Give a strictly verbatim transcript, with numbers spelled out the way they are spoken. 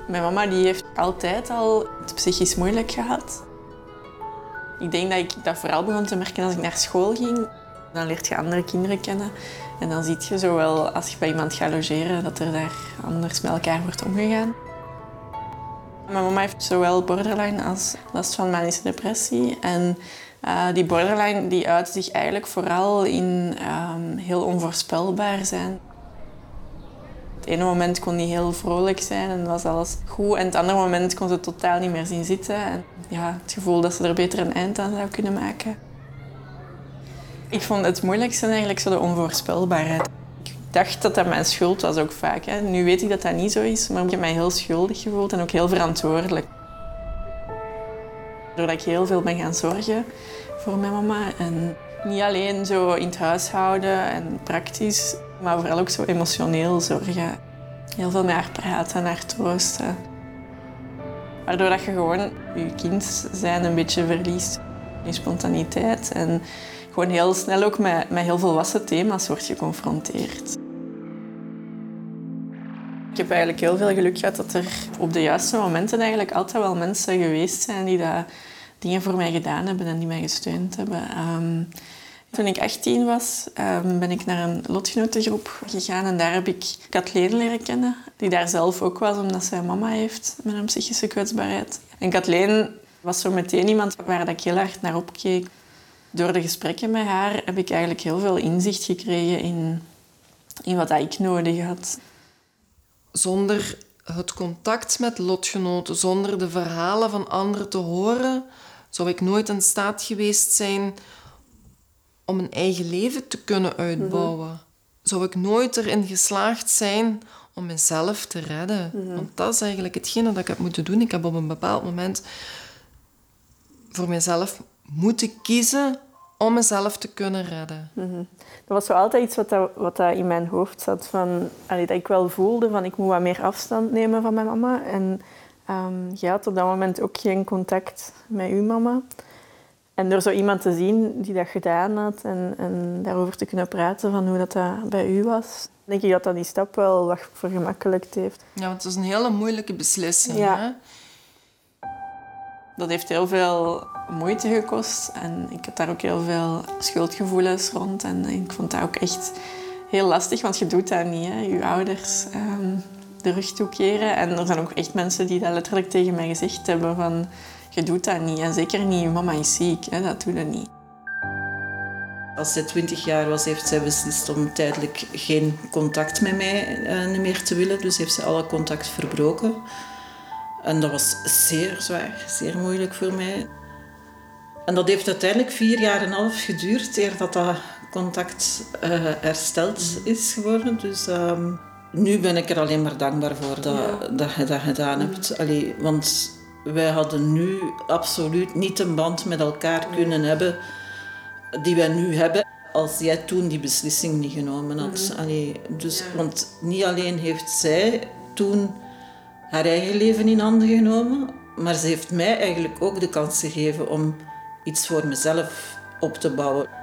Mijn mama die heeft altijd al het psychisch moeilijk gehad. Ik denk dat ik dat vooral begon te merken als ik naar school ging. Dan leert je andere kinderen kennen. En dan zie je zowel als je bij iemand gaat logeren dat er daar anders met elkaar wordt omgegaan. Mijn mama heeft zowel borderline als last van manische depressie. En uh, die borderline die uit zich eigenlijk vooral in um, heel onvoorspelbaar zijn. Het ene moment kon die heel vrolijk zijn en was alles goed. En het andere moment kon ze totaal niet meer zien zitten. En ja, het gevoel dat ze er beter een eind aan zou kunnen maken. Ik vond het moeilijkste eigenlijk zo de onvoorspelbaarheid. Ik dacht dat dat mijn schuld was ook vaak. Hè. Nu weet ik dat dat niet zo is, maar ik heb mij heel schuldig gevoeld en ook heel verantwoordelijk. Doordat ik heel veel ben gaan zorgen voor mijn mama. En niet alleen zo in het huishouden en praktisch, maar vooral ook zo emotioneel zorgen. Heel veel met haar praten, haar troosten. Waardoor dat je gewoon je kind zijn een beetje verliest. Je spontaniteit. En gewoon heel snel ook met, met heel volwassen thema's wordt geconfronteerd. Ik heb eigenlijk heel veel geluk gehad dat er op de juiste momenten eigenlijk altijd wel mensen geweest zijn die dat dingen voor mij gedaan hebben en die mij gesteund hebben. Um, toen ik achttien was, um, ben ik naar een lotgenotengroep gegaan en daar heb ik Kathleen leren kennen, die daar zelf ook was omdat zij een mama heeft met een psychische kwetsbaarheid. En Kathleen was zo meteen iemand waar ik heel hard naar opkeek. Door de gesprekken met haar heb ik eigenlijk heel veel inzicht gekregen in, in wat ik nodig had. Zonder het contact met lotgenoten, zonder de verhalen van anderen te horen, zou ik nooit in staat geweest zijn om een eigen leven te kunnen uitbouwen. Mm-hmm. Zou ik nooit erin geslaagd zijn om mezelf te redden. Mm-hmm. Want dat is eigenlijk hetgene dat ik heb moeten doen. Ik heb op een bepaald moment voor mezelf moeten kiezen om mezelf te kunnen redden. Mm-hmm. Dat was zo altijd iets wat, dat, wat dat in mijn hoofd zat. Van, allee, dat ik wel voelde van ik moet wat meer afstand nemen van mijn mama. En um, je had op dat moment ook geen contact met uw mama. En door zo iemand te zien die dat gedaan had en, en daarover te kunnen praten van hoe dat, dat bij u was, denk ik dat dat die stap wel wat vergemakkelijkt heeft. Ja, want het is een hele moeilijke beslissing. Ja. Hè? Dat heeft heel veel moeite gekost en ik had daar ook heel veel schuldgevoelens rond. En ik vond dat ook echt heel lastig, want je doet dat niet, hè. Je ouders um, de rug toekeren. En er zijn ook echt mensen die dat letterlijk tegen mij gezegd hebben van je doet dat niet. En zeker niet, je mama is ziek, hè. Dat doe je niet. Als zij twintig jaar was, heeft zij beslist om tijdelijk geen contact met mij uh, meer te willen. Dus heeft ze alle contact verbroken. En dat was zeer zwaar, zeer moeilijk voor mij. En dat heeft uiteindelijk vier jaar en een half geduurd eer dat dat contact uh, hersteld is geworden. Dus um, nu ben ik er alleen maar dankbaar voor dat, ja. dat je dat gedaan hebt. Allee, want wij hadden nu absoluut niet een band met elkaar kunnen hebben die wij nu hebben als jij toen die beslissing niet genomen had. Allee, dus, want niet alleen heeft zij toen haar eigen leven in handen genomen, maar ze heeft mij eigenlijk ook de kans gegeven om iets voor mezelf op te bouwen.